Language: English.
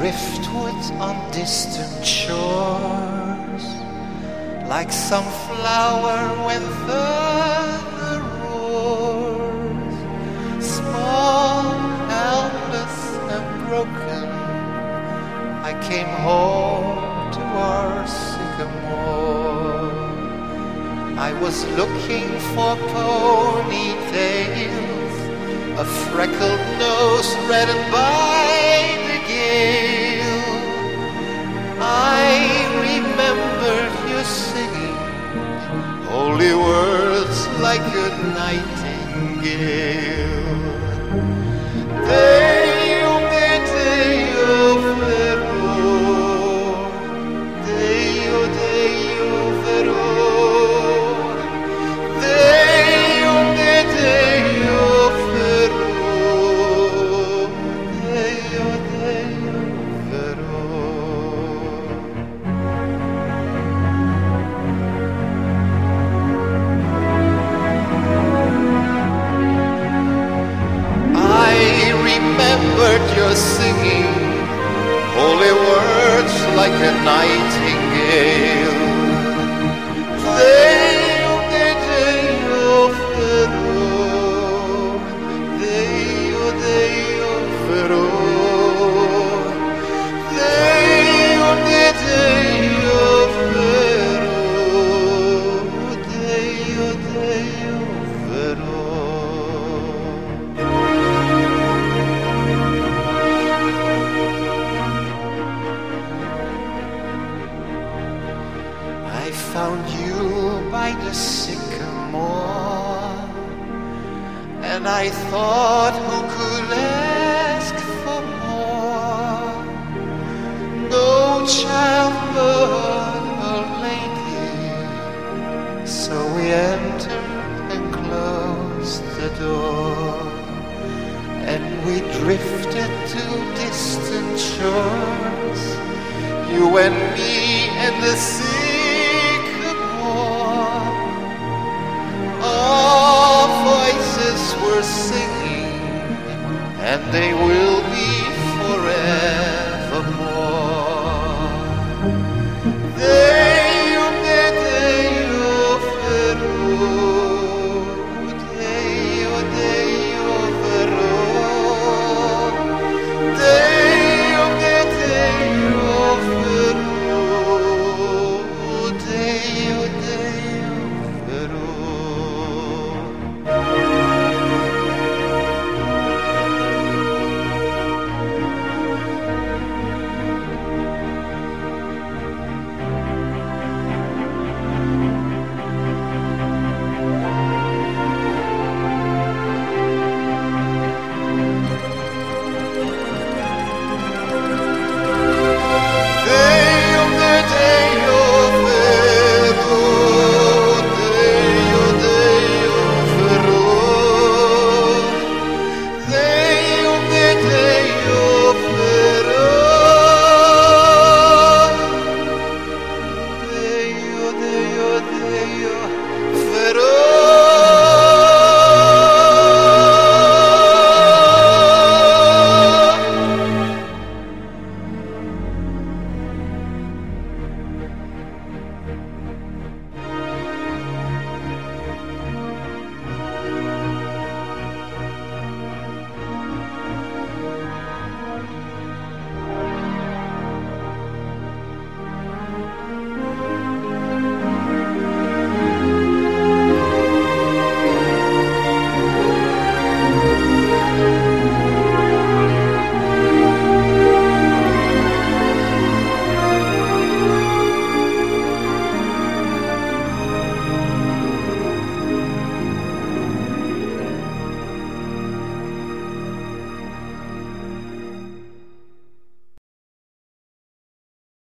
driftwood on distant shores, like some flower when thunder roars. Small, helpless and broken, I came home to our sycamore. I was looking for ponytails, a freckled nose reddened by the gale. I remembered you singing holy words like a nightingale. Deo me Deo veror, Deo Deo veror, Deo me Deo veror, Deo Deo veror. I remembered your singing holy words like a nightingale. Deo me Deo veror, Deo Deo veror, Deo me Deo veror, Deo Deo veror. I found you by the sycamore, and I thought, who could ask for more? No child but a lady. So we entered and closed the door, and we drifted to distant shores, you and me and the sycamore. All voices were singing, and they